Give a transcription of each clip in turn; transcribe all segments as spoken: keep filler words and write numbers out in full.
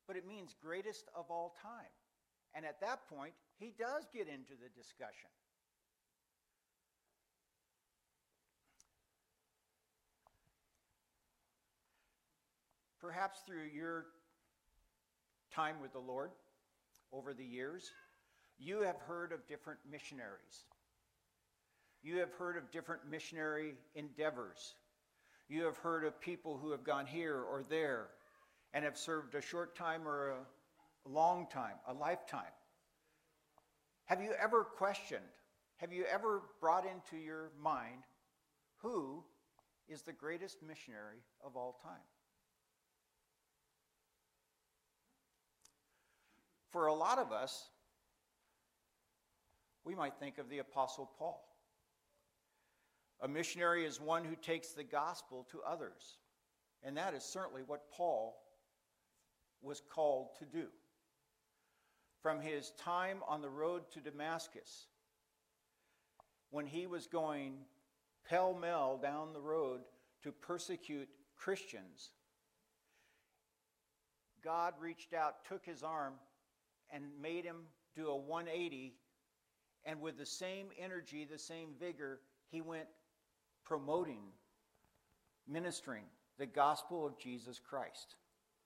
but it means greatest of all time. And at that point, he does get into the discussion. Perhaps through your time with the Lord over the years, you have heard of different missionaries. You have heard of different missionary endeavors. You have heard of people who have gone here or there and have served a short time or a long time, a lifetime. Have you ever questioned, have you ever brought into your mind who is the greatest missionary of all time? For a lot of us, we might think of the Apostle Paul. A missionary is one who takes the gospel to others. And that is certainly what Paul was called to do. From his time on the road to Damascus, when he was going pell-mell down the road to persecute Christians, God reached out, took his arm, and made him do a one eighty, and with the same energy, the same vigor, he went promoting, ministering the gospel of Jesus Christ.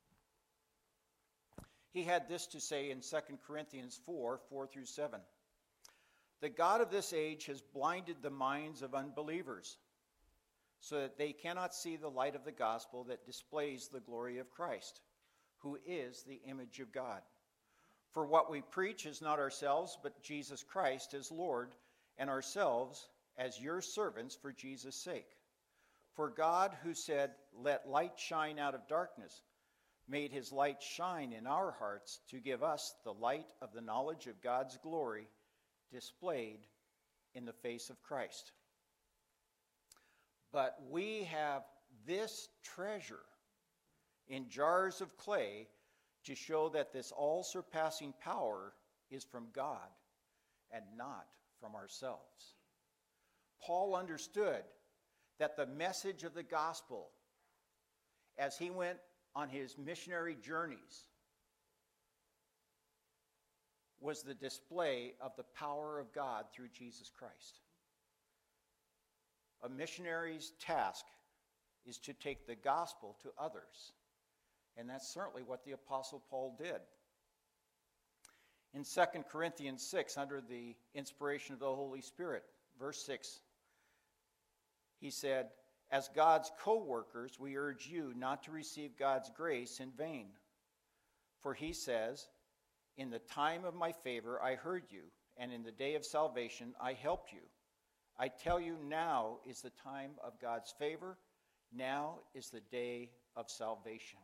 He had this to say in Second Corinthians four, four through seven. The God of this age has blinded the minds of unbelievers, so that they cannot see the light of the gospel that displays the glory of Christ, who is the image of God. For what we preach is not ourselves, but Jesus Christ as Lord, and ourselves as your servants for Jesus' sake. For God, who said, "Let light shine out of darkness," made his light shine in our hearts to give us the light of the knowledge of God's glory displayed in the face of Christ. But we have this treasure in jars of clay to show that this all-surpassing power is from God and not from ourselves. Paul understood that the message of the gospel, as he went on his missionary journeys, was the display of the power of God through Jesus Christ. A missionary's task is to take the gospel to others. And that's certainly what the Apostle Paul did. In Second Corinthians six, under the inspiration of the Holy Spirit, verse six, he said, "As God's co-workers, we urge you not to receive God's grace in vain. For he says, 'In the time of my favor I heard you, and in the day of salvation I helped you.' I tell you, now is the time of God's favor. Now is the day of salvation."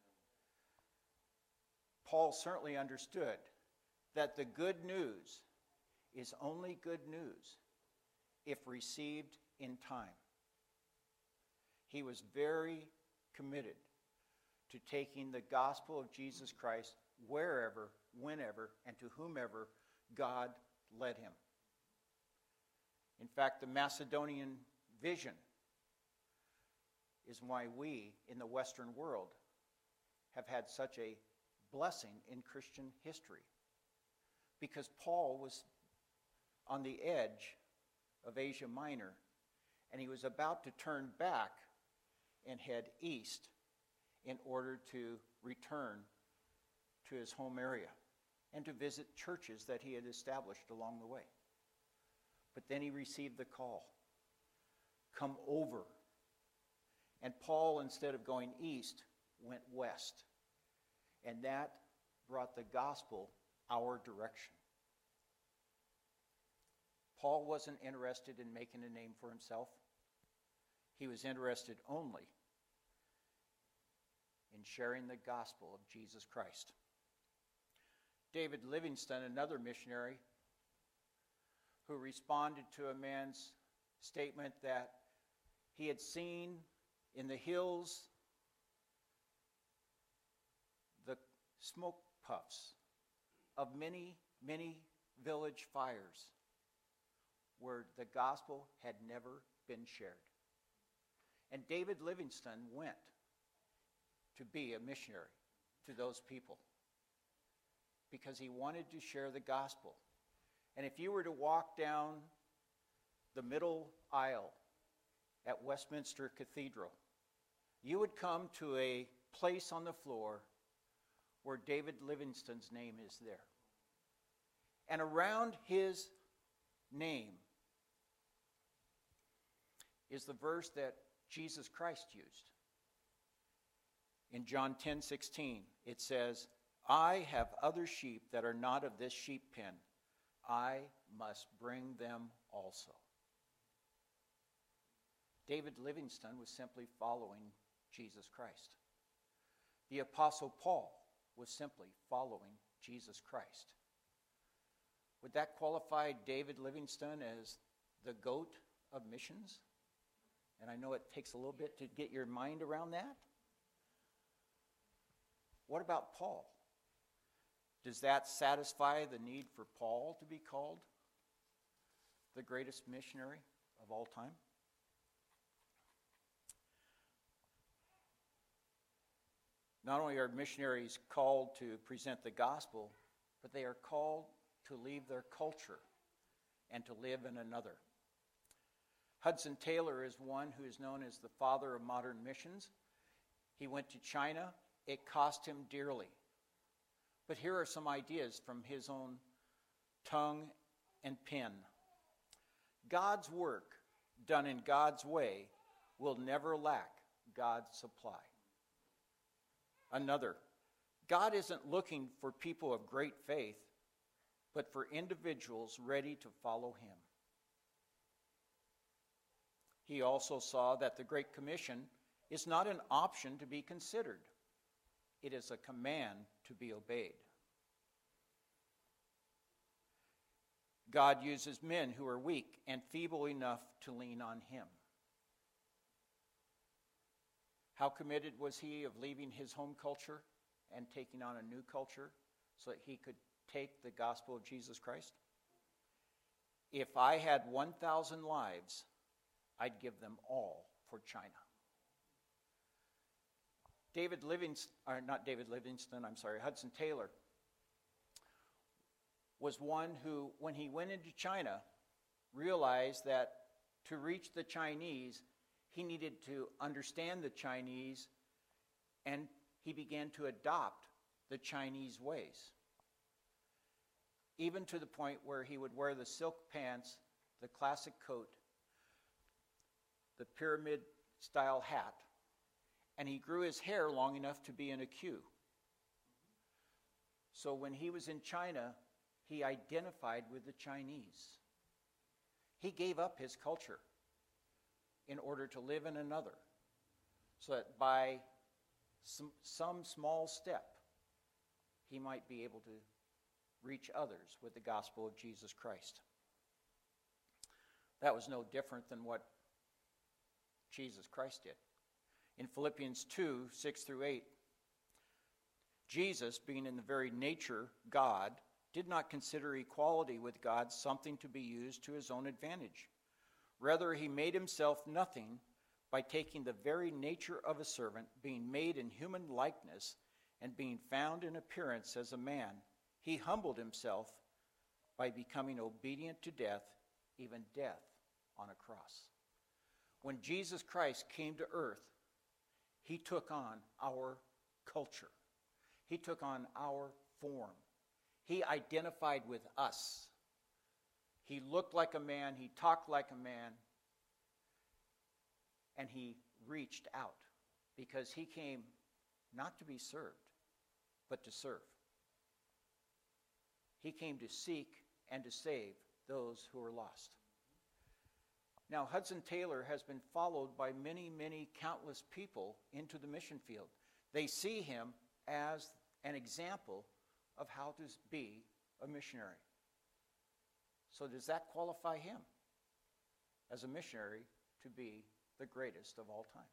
Paul certainly understood that the good news is only good news if received in time. He was very committed to taking the gospel of Jesus Christ wherever, whenever, and to whomever God led him. In fact, the Macedonian vision is why we in the Western world have had such a blessing in Christian history. Because Paul was on the edge of Asia Minor, and he was about to turn back and head east in order to return to his home area and to visit churches that he had established along the way. But then he received the call, "Come over." And Paul, instead of going east, went west. And that brought the gospel our direction. Paul wasn't interested in making a name for himself. He was interested only in sharing the gospel of Jesus Christ. David Livingstone, another missionary, who responded to a man's statement that he had seen in the hills the smoke puffs of many, many village fires where the gospel had never been shared. And David Livingstone went to be a missionary to those people because he wanted to share the gospel. And if you were to walk down the middle aisle at Westminster Cathedral, you would come to a place on the floor where David Livingstone's name is there. And around his name is the verse that Jesus Christ used. In John ten sixteen, it says, I have other sheep that are not of this sheep pen. I must bring them also. David Livingstone was simply following Jesus Christ. The Apostle Paul was simply following Jesus Christ. Would that qualify David Livingstone as the goat of missions? And I know it takes a little bit to get your mind around that. What about Paul? Does that satisfy the need for Paul to be called the greatest missionary of all time? Not only are missionaries called to present the gospel, but they are called to leave their culture and to live in another. Hudson Taylor is one who is known as the father of modern missions. He went to China. It cost him dearly. But here are some ideas from his own tongue and pen. God's work done in God's way will never lack God's supply. Another, God isn't looking for people of great faith, but for individuals ready to follow him. He also saw that the Great Commission is not an option to be considered. It is a command to be obeyed. God uses men who are weak and feeble enough to lean on him. How committed was he of leaving his home culture and taking on a new culture so that he could take the gospel of Jesus Christ? If I had one thousand lives, I'd give them all for China. David Livingstone, or not David Livingstone, I'm sorry, Hudson Taylor was one who, when he went into China, realized that to reach the Chinese, he needed to understand the Chinese, and he began to adopt the Chinese ways. Even to the point where he would wear the silk pants, the classic coat, the pyramid-style hat, and he grew his hair long enough to be in a queue. So when he was in China, he identified with the Chinese. He gave up his culture in order to live in another, so that by some, some small step, he might be able to reach others with the gospel of Jesus Christ. That was no different than what Jesus Christ did. In Philippians two, six through eight, Jesus, being in the very nature God, did not consider equality with God something to be used to his own advantage. Rather, he made himself nothing by taking the very nature of a servant, being made in human likeness, and being found in appearance as a man. He humbled himself by becoming obedient to death, even death on a cross. When Jesus Christ came to earth, he took on our culture. He took on our form. He identified with us. He looked like a man, he talked like a man, and he reached out because he came not to be served, but to serve. He came to seek and to save those who are lost. Now, Hudson Taylor has been followed by many, many countless people into the mission field. They see him as an example of how to be a missionary. So does that qualify him as a missionary to be the greatest of all time?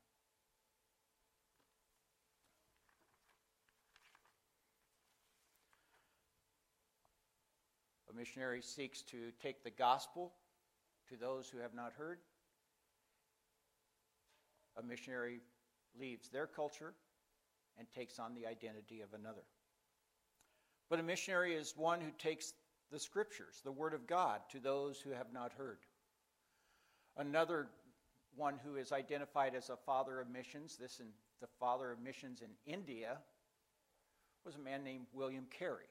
A missionary seeks to take the gospel to those who have not heard. A missionary leaves their culture and takes on the identity of another. But a missionary is one who takes the Scriptures, the Word of God, to those who have not heard. Another one who is identified as a father of missions, this in the father of missions in India, was a man named William Carey.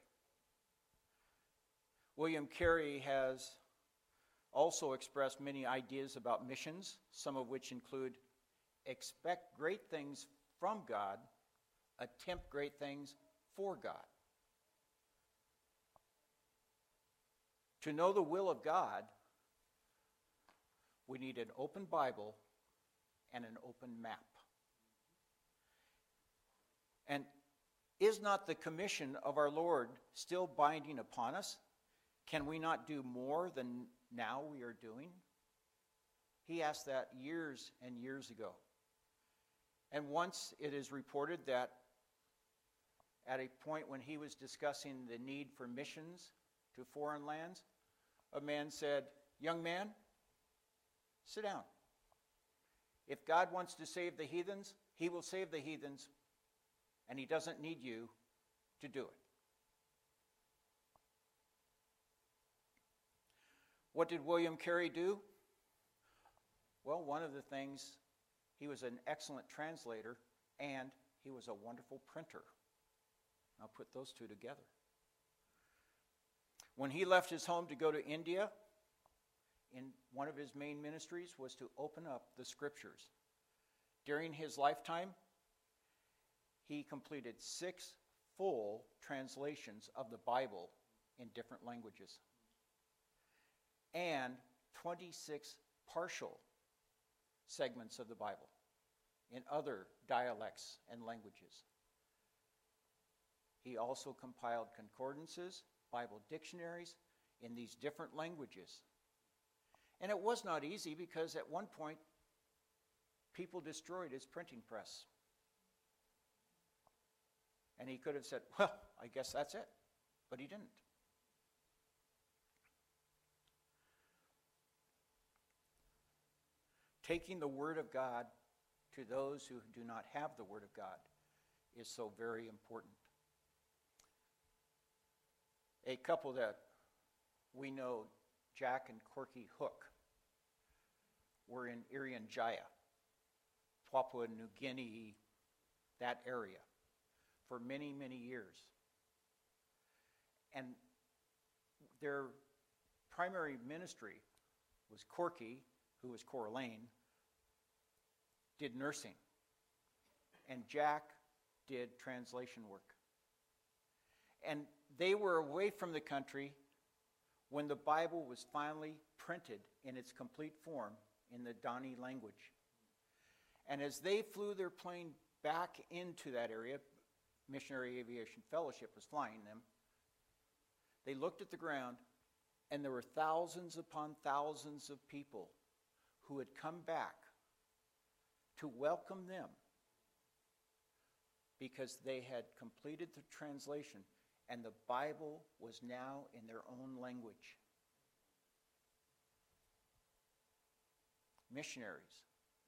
William Carey has also expressed many ideas about missions, some of which include expect great things from God, attempt great things for God. To know the will of God, we need an open Bible and an open map. And is not the commission of our Lord still binding upon us? Can we not do more than now we are doing? He asked that years and years ago. And once it is reported that at a point when he was discussing the need for missions to foreign lands, a man said, "Young man, sit down. If God wants to save the heathens, he will save the heathens, and he doesn't need you to do it." What did William Carey do? Well, one of the things, he was an excellent translator, and he was a wonderful printer. I'll put those two together. When he left his home to go to India, in one of his main ministries was to open up the Scriptures. During his lifetime, he completed six full translations of the Bible in different languages and twenty-six partial segments of the Bible in other dialects and languages. He also compiled concordances, Bible dictionaries in these different languages. And it was not easy because at one point, people destroyed his printing press. And he could have said, "Well, I guess that's it." But he didn't. Taking the Word of God to those who do not have the Word of God is so very important. A couple that we know, Jack and Corky Hook, were in Irian Jaya, Papua New Guinea, that area, for many, many years. And their primary ministry was Corky, who was Coralane, did nursing. And Jack did translation work. And they were away from the country when the Bible was finally printed in its complete form in the Dani language. And as they flew their plane back into that area, Missionary Aviation Fellowship was flying them, they looked at the ground, and there were thousands upon thousands of people who had come back to welcome them because they had completed the translation and the Bible was now in their own language. Missionaries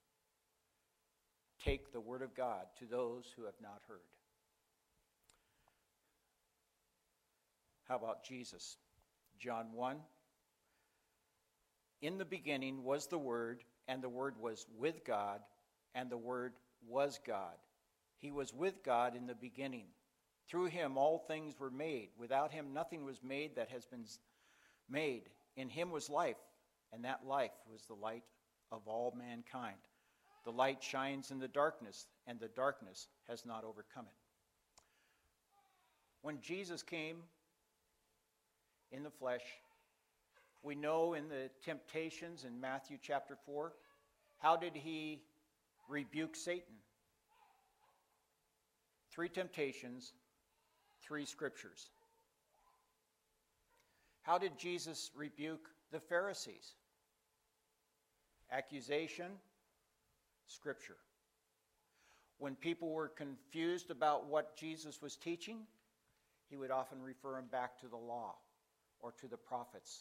take the Word of God to those who have not heard. How about Jesus? John one. In the beginning was the Word, and the Word was with God, and the Word was God. He was with God in the beginning. Through him all things were made. Without him nothing was made that has been made. In him was life, and that life was the light of all mankind. The light shines in the darkness, and the darkness has not overcome it. When Jesus came in the flesh, we know in the temptations in Matthew chapter four, how did he rebuke Satan? Three temptations, three scriptures. How did Jesus rebuke the Pharisees? Accusation, scripture. When people were confused about what Jesus was teaching, he would often refer them back to the law or to the prophets.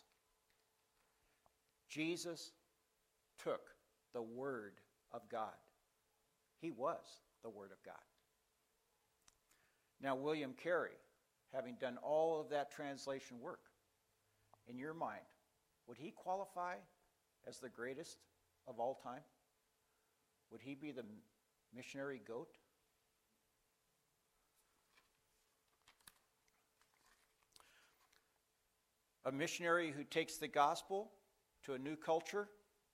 Jesus took the Word of God. He was the Word of God. Now, William Carey, having done all of that translation work, in your mind, would he qualify as the greatest of all time? Would he be the missionary goat? A missionary who takes the gospel to a new culture,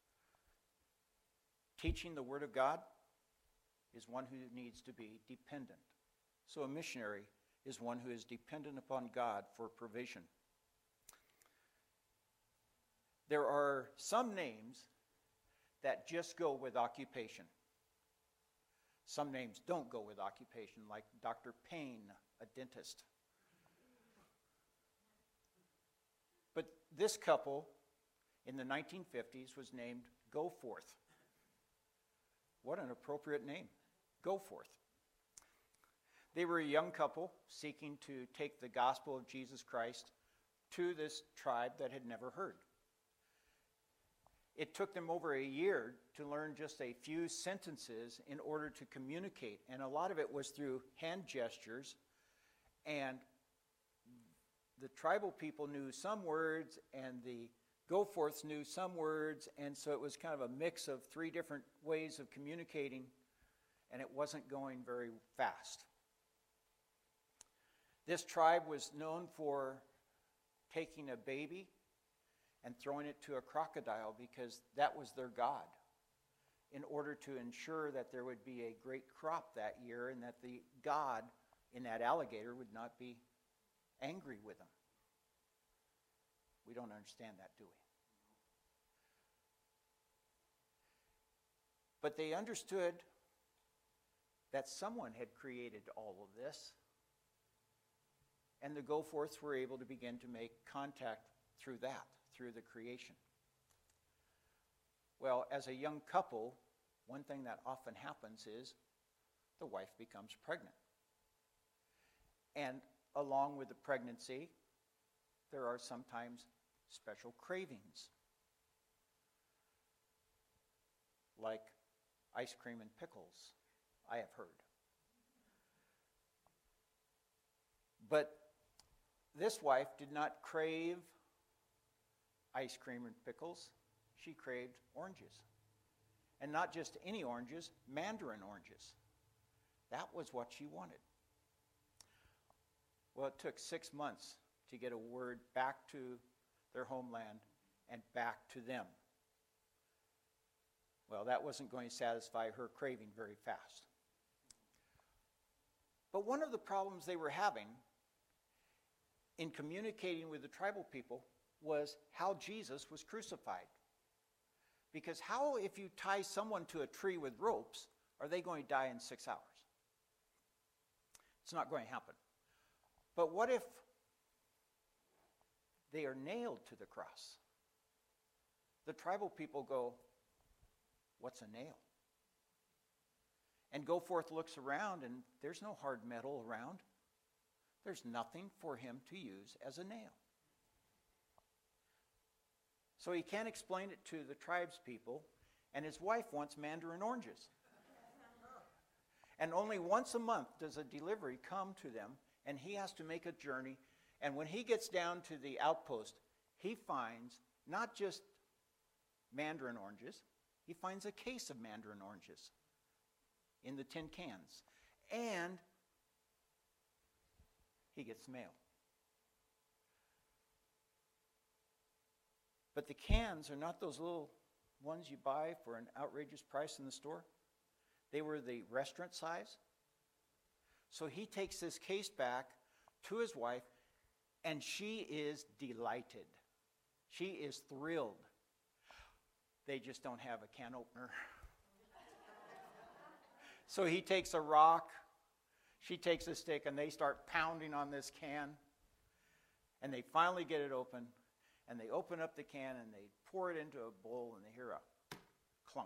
teaching the Word of God, is one who needs to be dependent. So a missionary is one who is dependent upon God for provision. There are some names that just go with occupation. Some names don't go with occupation, like Doctor Payne, a dentist. But this couple in the nineteen fifties was named Goforth. What an appropriate name, Goforth. They were a young couple seeking to take the gospel of Jesus Christ to this tribe that had never heard. It took them over a year to learn just a few sentences in order to communicate, and a lot of it was through hand gestures. And the tribal people knew some words, and the Goforths knew some words, and so it was kind of a mix of three different ways of communicating, and it wasn't going very fast. This tribe was known for taking a baby and throwing it to a crocodile because that was their god, in order to ensure that there would be a great crop that year and that the god in that alligator would not be angry with them. We don't understand that, do we? But they understood that someone had created all of this, and the Goforths were able to begin to make contact through that, through the creation. Well, as a young couple, one thing that often happens is the wife becomes pregnant. And along with the pregnancy, there are sometimes special cravings, like ice cream and pickles, I have heard. But this wife did not crave ice cream and pickles. She craved oranges. And not just any oranges, mandarin oranges. That was what she wanted. Well, it took six months to get a word back to their homeland and back to them. Well, that wasn't going to satisfy her craving very fast. But one of the problems they were having in communicating with the tribal people was how Jesus was crucified. Because how, if you tie someone to a tree with ropes, are they going to die in six hours? It's not going to happen. But what if they are nailed to the cross? The tribal people go, what's a nail? And Goforth looks around, and there's no hard metal around. There's nothing for him to use as a nail. So he can't explain it to the tribes people, and his wife wants mandarin oranges. And only once a month does a delivery come to them, and he has to make a journey. And when he gets down to the outpost, he finds not just mandarin oranges, he finds a case of mandarin oranges in the tin cans. And he gets mail. But the cans are not those little ones you buy for an outrageous price in the store. They were the restaurant size. So he takes this case back to his wife, and she is delighted. She is thrilled. They just don't have a can opener. So he takes a rock, she takes a stick, and they start pounding on this can. And they finally get it open, and they open up the can, and they pour it into a bowl, and they hear a clunk.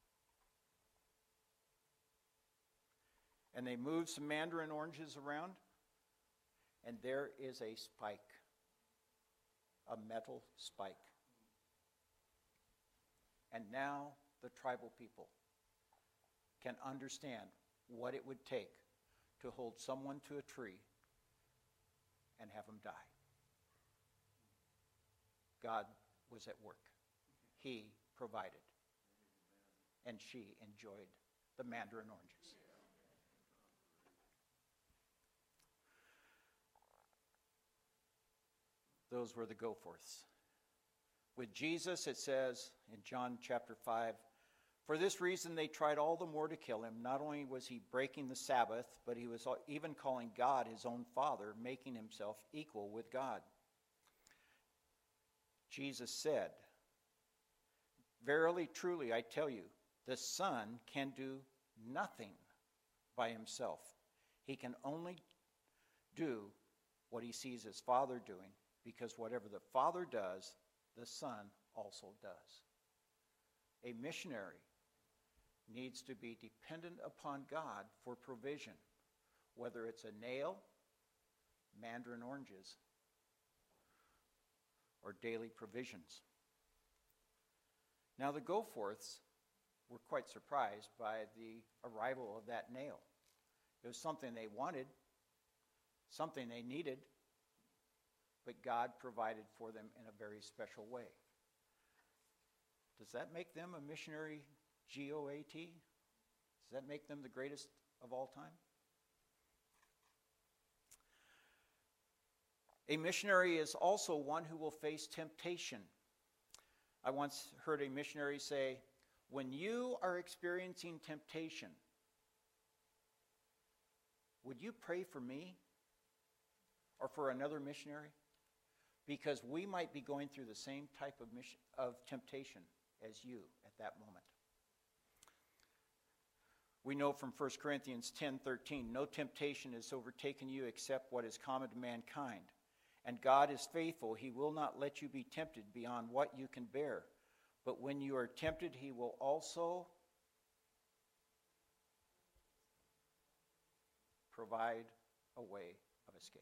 And they move some mandarin oranges around, and there is a spike, a metal spike. And now the tribal people can understand what it would take to hold someone to a tree and have them die. God was at work. He provided. And she enjoyed the mandarin oranges. Those were the Goforths. With Jesus, it says in John chapter five, for this reason they tried all the more to kill him. Not only was he breaking the Sabbath, but he was even calling God his own Father, making himself equal with God. Jesus said, verily, truly, I tell you, the Son can do nothing by himself. He can only do what he sees his Father doing, because whatever the Father does, the Son also does. A missionary needs to be dependent upon God for provision, whether it's a nail, mandarin oranges, or daily provisions. Now the Goforths were quite surprised by the arrival of that nail. It was something they wanted, something they needed, but God provided for them in a very special way. Does that make them a missionary G O A T? Does that make them the greatest of all time? A missionary is also one who will face temptation. I once heard a missionary say, when you are experiencing temptation, would you pray for me or for another missionary? Because we might be going through the same type of mission, of temptation as you at that moment. We know from First Corinthians ten thirteen, no temptation has overtaken you except what is common to mankind. And God is faithful. He will not let you be tempted beyond what you can bear. But when you are tempted, he will also provide a way of escape.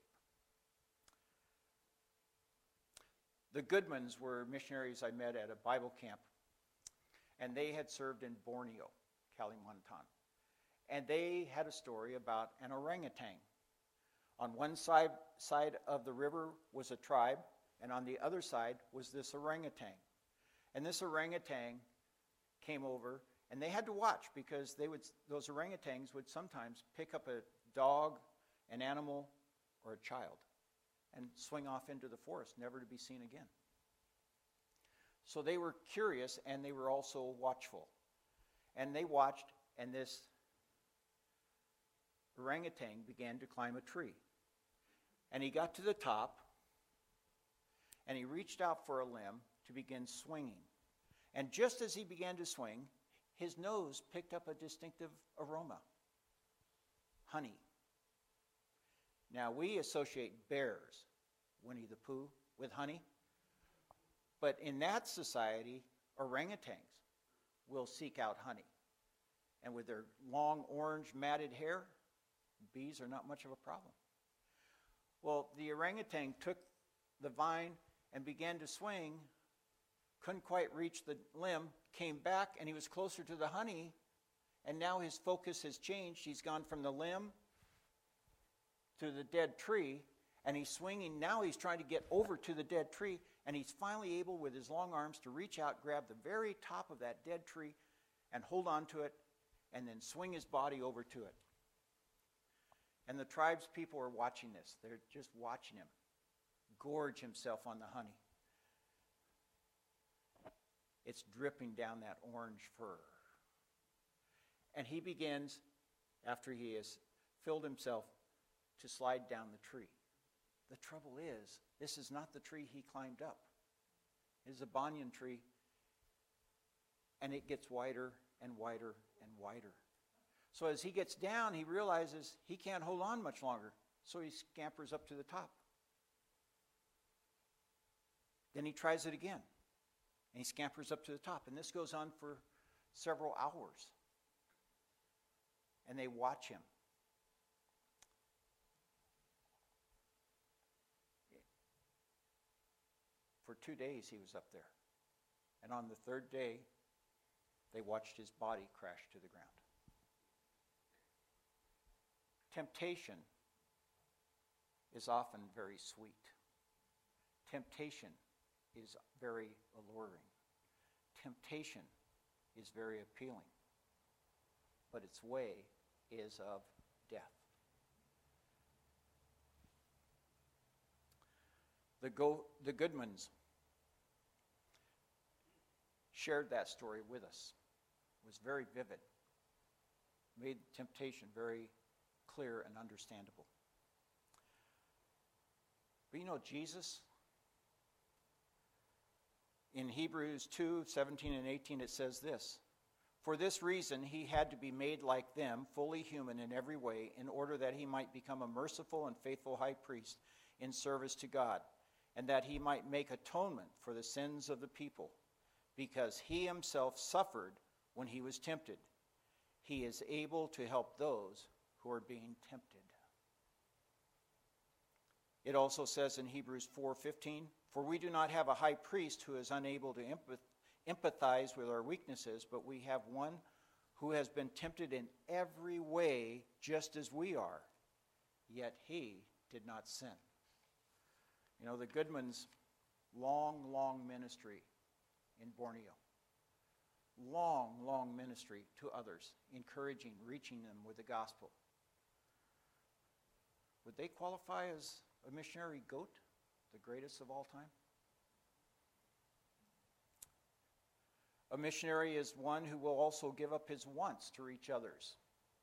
The Goodmans were missionaries I met at a Bible camp, and they had served in Borneo, Kalimantan. And they had a story about an orangutan. On one side, side of the river was a tribe, and on the other side was this orangutan. And this orangutan came over, and they had to watch because they would, those orangutans would sometimes pick up a dog, an animal, or a child and swing off into the forest, never to be seen again. So they were curious, and they were also watchful. And they watched, and this orangutan began to climb a tree. And he got to the top, and he reached out for a limb to begin swinging. And just as he began to swing, his nose picked up a distinctive aroma. Honey. Now, we associate bears, Winnie the Pooh, with honey. But in that society, orangutans will seek out honey. And with their long orange matted hair, bees are not much of a problem. Well, the orangutan took the vine and began to swing, couldn't quite reach the limb, came back, and he was closer to the honey, and now his focus has changed. He's gone from the limb to the dead tree, and he's swinging. Now he's trying to get over to the dead tree, and he's finally able, with his long arms, to reach out, grab the very top of that dead tree, and hold on to it, and then swing his body over to it. And the tribe's people are watching this. They're just watching him gorge himself on the honey. It's dripping down that orange fur. And he begins, after he has filled himself, to slide down the tree. The trouble is, this is not the tree he climbed up. It is a banyan tree, and it gets wider and wider and wider. So as he gets down, he realizes he can't hold on much longer, so he scampers up to the top. Then he tries it again, and he scampers up to the top, and this goes on for several hours. And they watch him. For two days he was up there. And on the third day, they watched his body crash to the ground. Temptation is often very sweet. Temptation is very alluring. Temptation is very appealing. But its way is of death. The, Go, the Goodmans shared that story with us. It was very vivid. Made temptation very clear and understandable. But you know, Jesus, in Hebrews two, seventeen and eighteen, it says this: "For this reason he had to be made like them, fully human in every way, in order that he might become a merciful and faithful high priest in service to God, and that he might make atonement for the sins of the people. Because he himself suffered when he was tempted, he is able to help those who are being tempted." It also says in Hebrews four fifteen, "For we do not have a high priest who is unable to empathize with our weaknesses, but we have one who has been tempted in every way just as we are, yet he did not sin." You know, the Goodmans' long, long ministry in Borneo. Long, long ministry to others, encouraging, reaching them with the gospel. Would they qualify as a missionary goat, the greatest of all time? A missionary is one who will also give up his wants to reach others.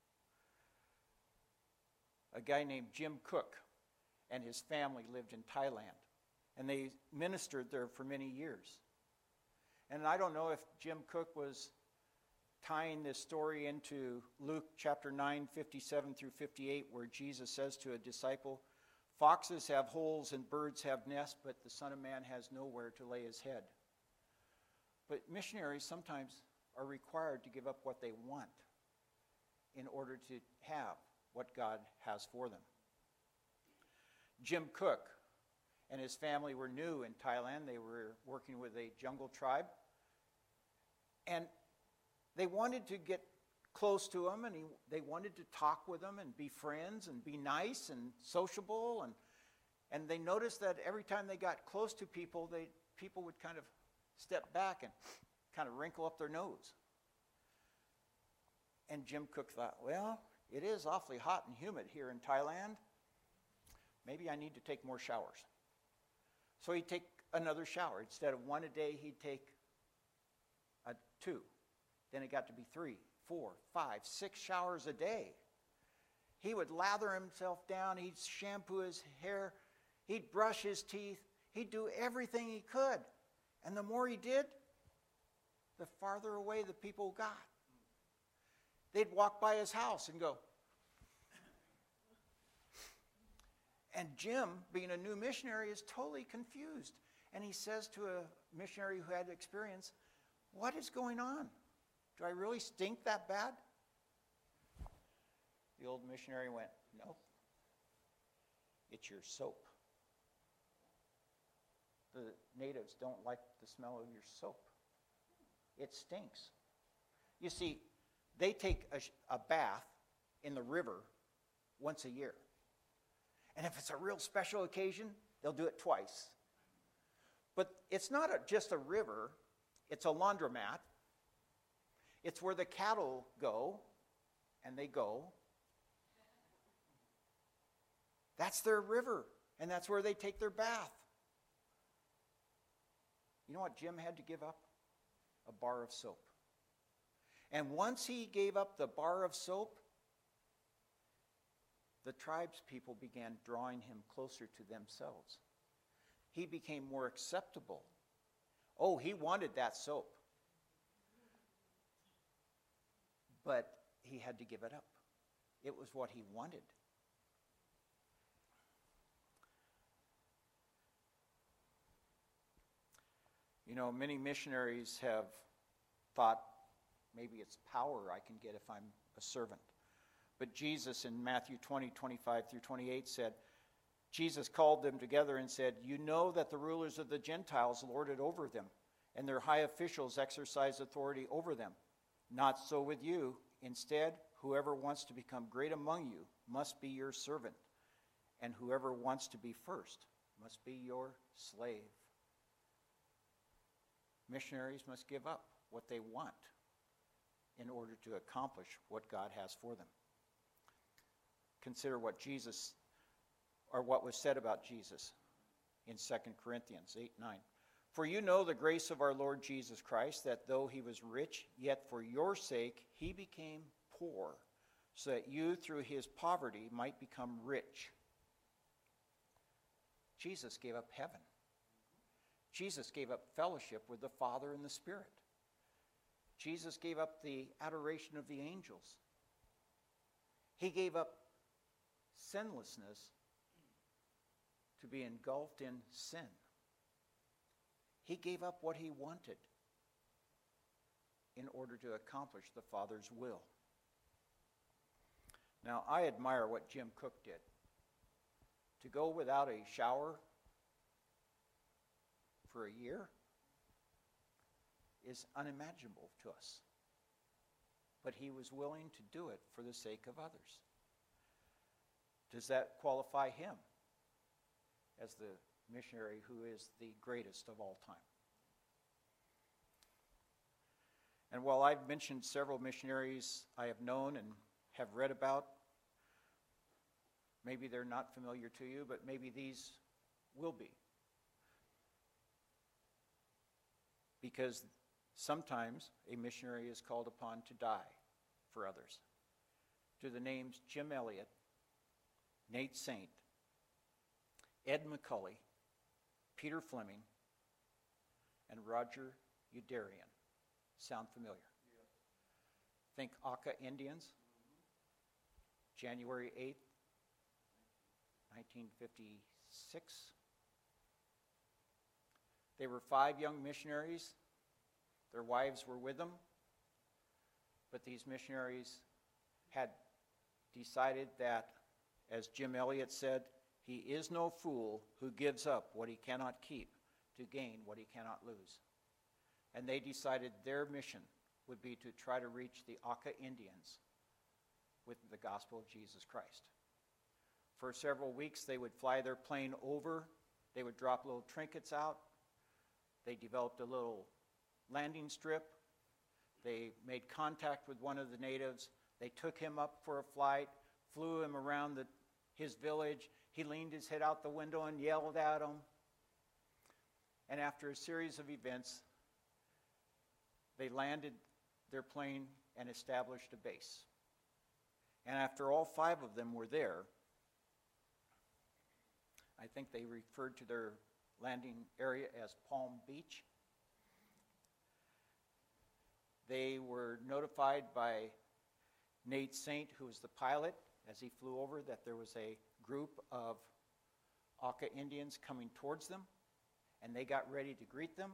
A guy named Jim Cook and his family lived in Thailand, and they ministered there for many years. And I don't know if Jim Cook was tying this story into Luke chapter nine, fifty-seven through fifty-eight, where Jesus says to a disciple, "Foxes have holes and birds have nests, but the Son of Man has nowhere to lay his head." But missionaries sometimes are required to give up what they want in order to have what God has for them. Jim Cook and his family were new in Thailand. They were working with a jungle tribe. And they wanted to get close to him, and he, they wanted to talk with him and be friends and be nice and sociable. And, and they noticed that every time they got close to people, they, people would kind of step back and kind of wrinkle up their nose. And Jim Cook thought, well, it is awfully hot and humid here in Thailand. Maybe I need to take more showers. So he'd take another shower. Instead of one a day, he'd take a two. Then it got to be three, four, five, six showers a day. He would lather himself down. He'd shampoo his hair. He'd brush his teeth. He'd do everything he could. And the more he did, the farther away the people got. They'd walk by his house and go. And Jim, being a new missionary, is totally confused. And he says to a missionary who had experience, "What is going on? Do I really stink that bad?" The old missionary went, "No, it's your soap. The natives don't like the smell of your soap. It stinks." You see, they take a, a bath in the river once a year. And if it's a real special occasion, they'll do it twice. But it's not a, just a river, it's a laundromat. It's where the cattle go, and they go. That's their river, and that's where they take their bath. You know what Jim had to give up? A bar of soap. And once he gave up the bar of soap, the tribes people began drawing him closer to themselves. He became more acceptable. Oh, he wanted that soap. But he had to give it up. It was what he wanted. You know, many missionaries have thought maybe it's power I can get if I'm a servant. But Jesus in Matthew twenty, twenty-five through twenty-eight said, Jesus called them together and said, "You know that the rulers of the Gentiles lord it over them, and their high officials exercise authority over them. Not so with you. Instead, whoever wants to become great among you must be your servant, and whoever wants to be first must be your slave. Missionaries must give up what they want in order to accomplish what God has for them. Consider what Jesus, or what was said about Jesus in Second Corinthians eight nine. For you know the grace of our Lord Jesus Christ, that though he was rich, yet for your sake he became poor, so that you through his poverty might become rich. Jesus gave up heaven. Jesus gave up fellowship with the Father and the Spirit. Jesus gave up the adoration of the angels. He gave up sinlessness to be engulfed in sin. He gave up what he wanted in order to accomplish the Father's will. Now, I admire what Jim Cook did. To go without a shower for a year is unimaginable to us. But he was willing to do it for the sake of others. Does that qualify him as the missionary who is the greatest of all time? And while I've mentioned several missionaries I have known and have read about, maybe they're not familiar to you, but maybe these will be. Because sometimes a missionary is called upon to die for others. To the names Jim Elliot, Nate Saint, Ed McCully, Peter Fleming, and Roger Udarian. Sound familiar? Yeah. Think Auca Indians, mm-hmm. January eighth, nineteen fifty-six. They were five young missionaries. Their wives were with them. But these missionaries had decided that, as Jim Elliot said, he is no fool who gives up what he cannot keep to gain what he cannot lose. And they decided their mission would be to try to reach the Auca Indians with the gospel of Jesus Christ. For several weeks, they would fly their plane over. They would drop little trinkets out. They developed a little landing strip. They made contact with one of the natives. They took him up for a flight, flew him around the, his village. He leaned his head out the window and yelled at them. And after a series of events, they landed their plane and established a base. And after all five of them were there, I think they referred to their landing area as Palm Beach. They were notified by Nate Saint, who was the pilot, as he flew over, that there was a group of Auca Indians coming towards them, and they got ready to greet them.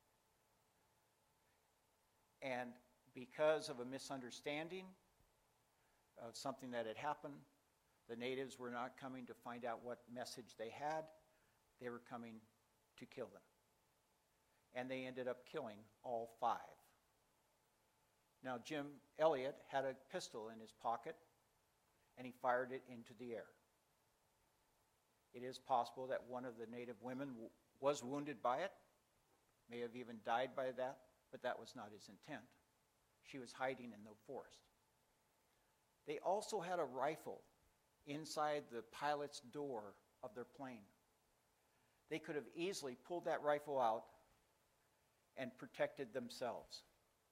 And because of a misunderstanding of something that had happened, the natives were not coming to find out what message they had. They were coming to kill them. And they ended up killing all five. Now, Jim Elliot had a pistol in his pocket, and he fired it into the air. It is possible that one of the native women w- was wounded by it, may have even died by that, but that was not his intent. She was hiding in the forest. They also had a rifle inside the pilot's door of their plane. They could have easily pulled that rifle out and protected themselves.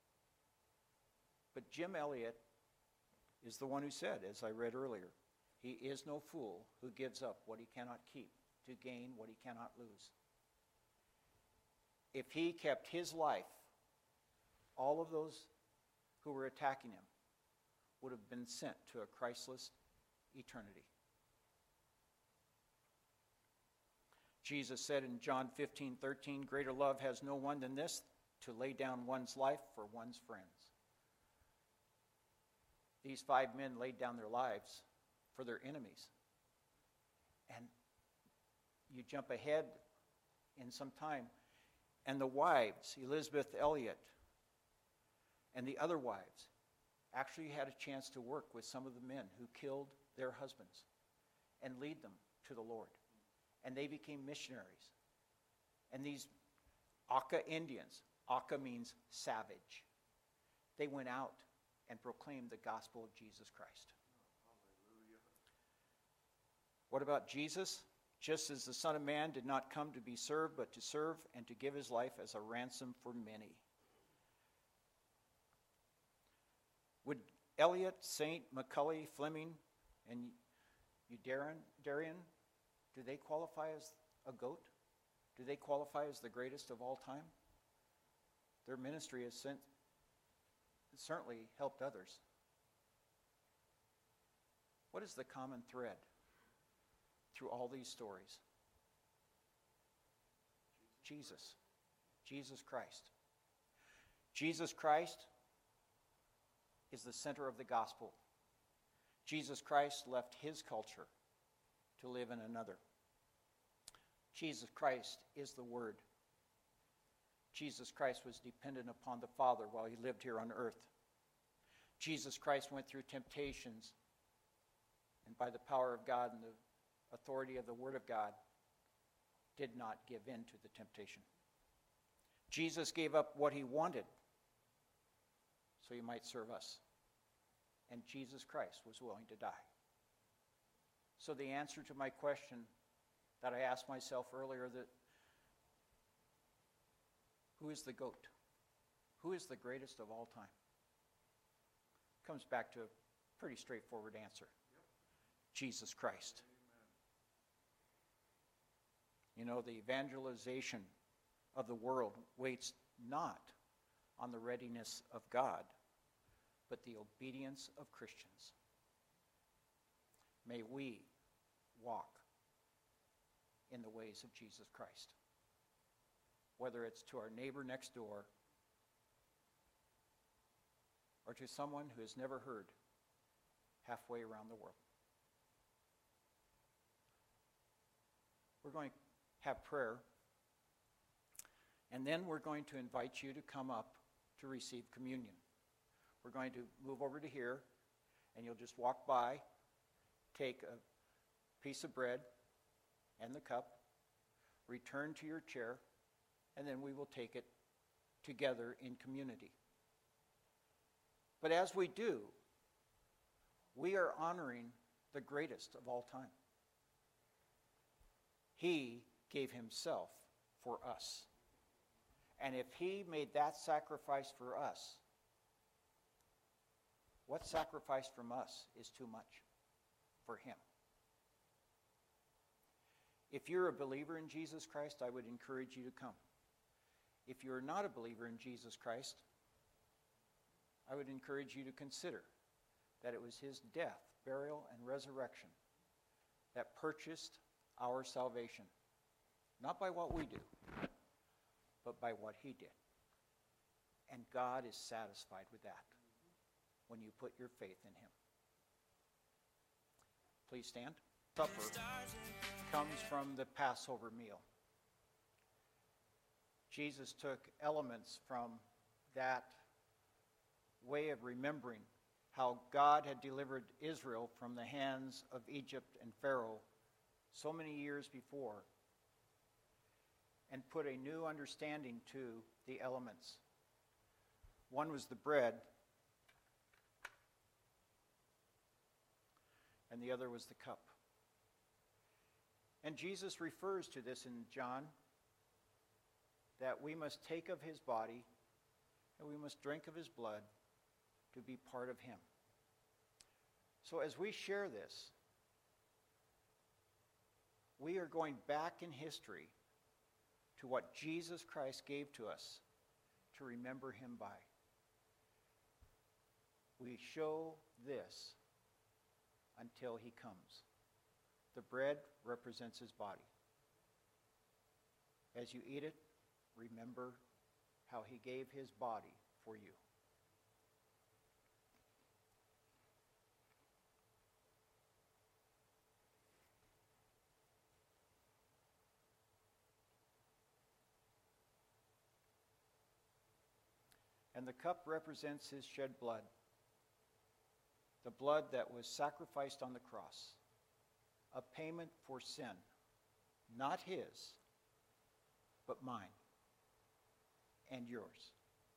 But Jim Elliot is the one who said, as I read earlier, he is no fool who gives up what he cannot keep to gain what he cannot lose. If he kept his life, all of those who were attacking him would have been sent to a Christless eternity. Jesus said in John fifteen thirteen, greater love has no one than this, to lay down one's life for one's friends. These five men laid down their lives for their enemies. And you jump ahead in some time, and the wives, Elizabeth Elliot, and the other wives, actually had a chance to work with some of the men who killed their husbands and lead them to the Lord. And they became missionaries. And these Auca Indians, Auca means savage, they went out and proclaimed the gospel of Jesus Christ. What about Jesus? Just as the Son of Man did not come to be served, but to serve and to give his life as a ransom for many. Would Eliot, Saint, Macaulay, Fleming, and Darien, Darien, do they qualify as a goat? Do they qualify as the greatest of all time? Their ministry has sent, certainly helped others. What is the common thread through all these stories? Jesus. Jesus Christ. Jesus Christ is the center of the gospel. Jesus Christ left his culture to live in another. Jesus Christ is the Word. Jesus Christ was dependent upon the Father while he lived here on earth. Jesus Christ went through temptations, and by the power of God and the authority of the Word of God, did not give in to the temptation. Jesus gave up what he wanted so he might serve us. And Jesus Christ was willing to die. So the answer to my question that I asked myself earlier, that who is the goat? Who is the greatest of all time? Comes back to a pretty straightforward answer. Yep. Jesus Christ. Amen. You know, the evangelization of the world waits not on the readiness of God, but the obedience of Christians. May we walk in the ways of Jesus Christ, whether it's to our neighbor next door or to someone who has never heard halfway around the world. We're going to have prayer, and then we're going to invite you to come up to receive communion. We're going to move over to here, and you'll just walk by, take a piece of bread and the cup, return to your chair, and then we will take it together in community. But as we do, we are honoring the greatest of all time. He gave himself for us. And if he made that sacrifice for us, what sacrifice from us is too much for him? If you're a believer in Jesus Christ, I would encourage you to come. If you're not a believer in Jesus Christ, I would encourage you to consider that it was his death, burial, and resurrection that purchased our salvation. Not by what we do, but by what he did. And God is satisfied with that when you put your faith in him. Please stand. Supper comes from the Passover meal. Jesus took elements from that way of remembering how God had delivered Israel from the hands of Egypt and Pharaoh so many years before, and put a new understanding to the elements. One was the bread, and the other was the cup. And Jesus refers to this in John, that we must take of his body and we must drink of his blood to be part of him. So as we share this, we are going back in history to what Jesus Christ gave to us to remember him by. We show this until he comes. The bread represents his body. As you eat it, remember how he gave his body for you. And the cup represents his shed blood. the blood that was sacrificed on the cross, a payment for sin, not his, but mine and yours.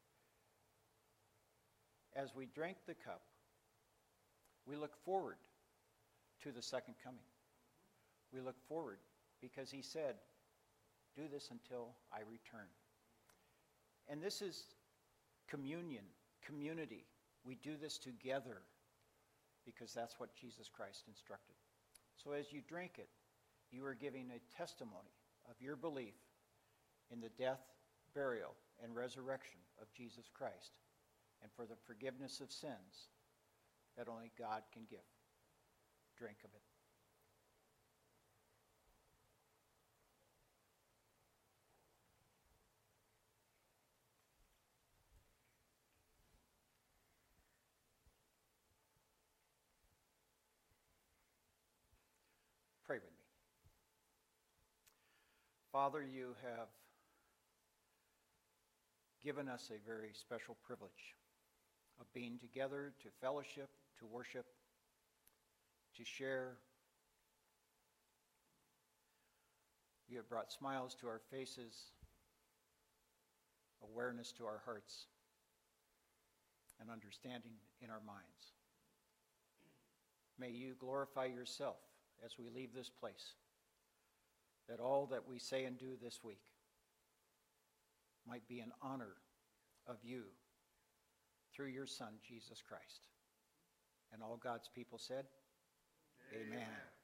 As we drink the cup, we look forward to the second coming. We look forward because he said, do this until I return. And this is communion, community. We do this together because that's what Jesus Christ instructed. So as you drink it, you are giving a testimony of your belief in the death, burial, and resurrection of Jesus Christ, and for the forgiveness of sins that only God can give. Drink of it. Pray with me. Father, you have given us a very special privilege of being together to fellowship, to worship, to share. You have brought smiles to our faces, awareness to our hearts, and understanding in our minds. May you glorify yourself as we leave this place, that all that we say and do this week might be in honor of you through your Son, Jesus Christ. And all God's people said, Amen. Amen.